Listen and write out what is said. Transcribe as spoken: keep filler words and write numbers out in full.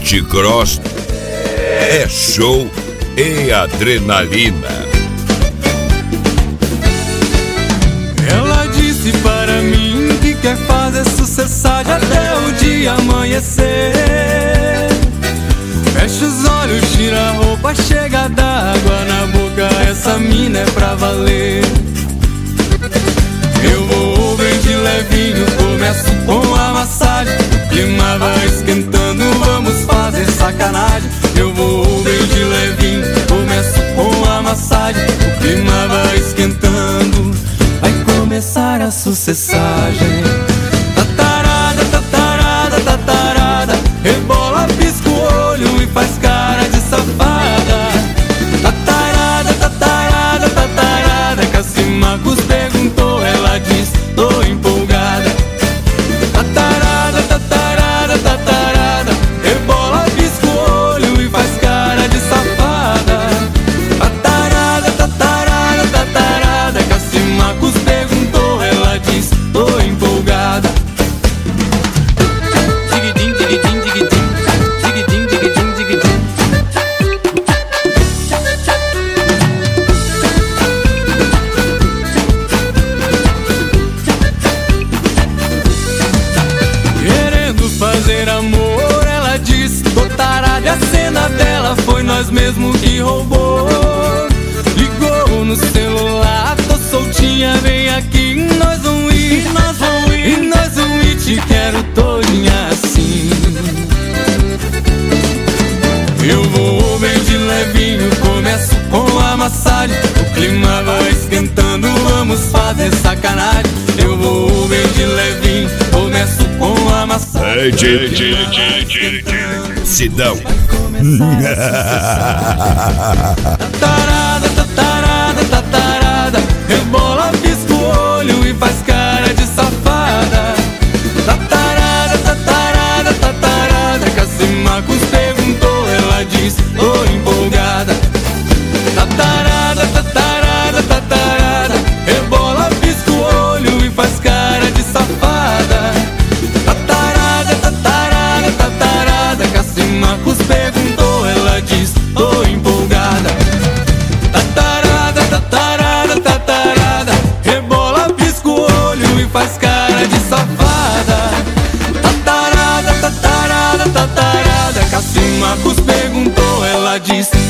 Multicross é show e adrenalina. Ela disse para mim que quer fazer sucessagem até o dia amanhecer. Fecha os olhos, tira a roupa, chega d'água na boca. Essa mina é pra valer. Eu vou bem de levinho, começo com a massagem. O clima vai esquentando, vamos fazer sacanagem. Eu vou bem de levinho, começo com a massagem. O clima vai esquentando, vai começar a sucessagem. Tatarada, tatarada, tatarada, rebola, pisca o olho e faz cara de safada. Tatarada, tatarada, tatarada, Cassimacos perguntou, ela diz, tô empolgada. Tatarada, tatarada, tatarada, rebola, pisca o olho e faz cara de safada. Tatarada, tatarada, tatarada, Cassimacos perguntou, ela diz, tô empolgada. Digidim, digidim, digidim, digidim, digidim, digidim. Querendo fazer amor, ela disse, tô tarada, e a cena dela foi nós mesmo que roubou. Ligou no celular, tô soltinha, vem aqui, nós vamos ir, e nós vamos ir, e nós vamos ir, te quero todinha assim. Eu vou bem de levinho, começo com a massagem. O clima vai esquentando, vamos fazer sacanagem. Eu vou bem de levinho, começo com a massagem. Ei, tchê, tchê, tchê, tchê, tchê. Sidão. Tatarada, tatarada, tatarada, rebola, pisca o olho e faz cara de safada. Tatarada, tatarada, tatarada, Cassimacos perguntou, ela diz, tô empolgada. Tatarada, tatarada, tatarada, rebola, pisca o olho e faz cara de safada. Tatarada, tatarada, tatarada, Cassimacos perguntou, ela diz, tô empolgada. Tatarada, tatarada, tatarada, rebola, pisca o olho e faz cara de safada. Tatarada, tatarada, tatarada, Cassimacos perguntou, ela diz,